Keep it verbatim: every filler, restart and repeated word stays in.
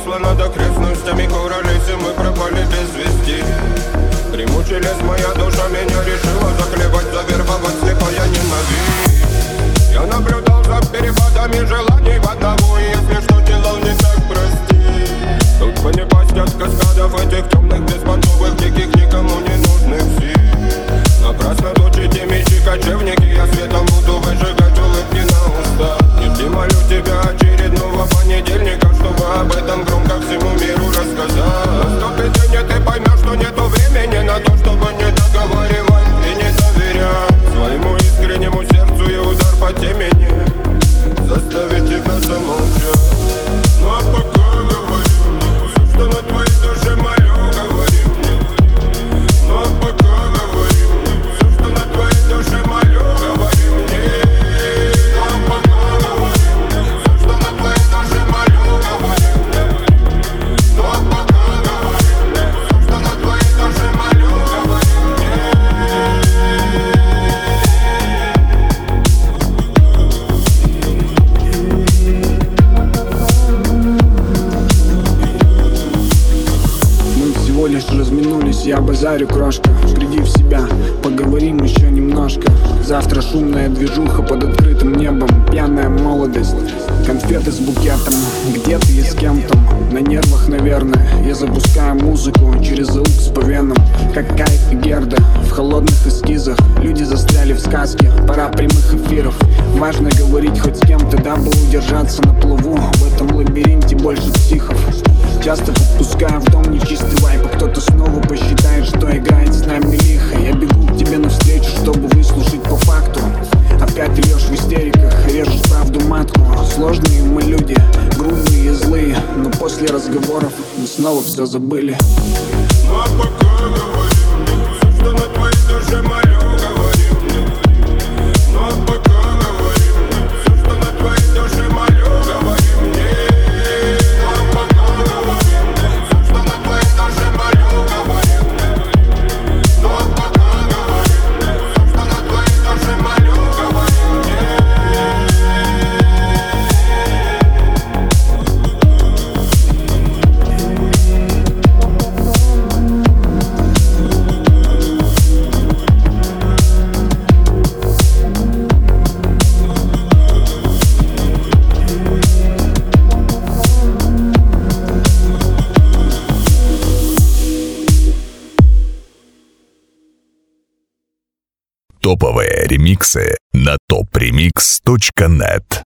зависла над окрестностями Куролеса, мы пропали без вести. Примучилась моя душа, меня решила заклевать, завербовать слепая ненависть. Я наблюдал за перепадами желаний в одного, и если что делал не так, прости. Тут бы не пасть от каскадов этих темных, беспонтовых, диких, никому не нужных сил. Напрасно точите мечи, кочевники, я светом буду выжигать улыбки на уста. Не молю тебя очередного понедельника, чтобы об этом громко всему миру рассказать. Наступит день, и ты поймешь, что нету времени на то, чтобы не договаривать и не доверять своему искреннему сердцу, и удар по темени заставит тебя замолчать. Ну а пока говори мне все, что на твоей душе мое, говори мне. Ну а пока говори мне все, что на твоей душе мое, говори мне. Ну а пока говори мне все, что на твоей душе мое, говори мне. Ну а пока говори мне все, что на твоей душе мое, говори мне. Мы всего лишь разминулись, я базарю, крошка. Приди в себя, поговорим еще немножко. Завтра шумная движуха под открытым небом, пьяная молодость, конфеты с букетом. Где ты и с кем-то? На нервах, наверное. Я запускаю музыку через звук по венам, как Кайф и Герда в холодных эскизах. Люди застряли в сказке, пора прямых эфиров. Важно говорить хоть с кем-то, дабы удержаться на плаву. В этом лабиринте больше психов. Часто подпускаю в дом нечистый вайп, а кто-то снова посчитает, что играет с нами лихо. Я бегу к тебе навстречу, чтобы выслушать по факту. Опять льешь в истериках, режешь правду матку. Сложные мы люди, грубые и злые, но после разговоров мы снова все забыли. Ну а пока говори мне все, что на твоей душе мое, говори мне. Ну а пока говори мне все, что на твоей душе мое, говори мне. Ну а пока говори мне все, что на твоей душе мое, говори мне. Ну а пока говори мне все, что на твоей душе мое, говори мне. Топовые ремиксы на топ ремикс точка нет.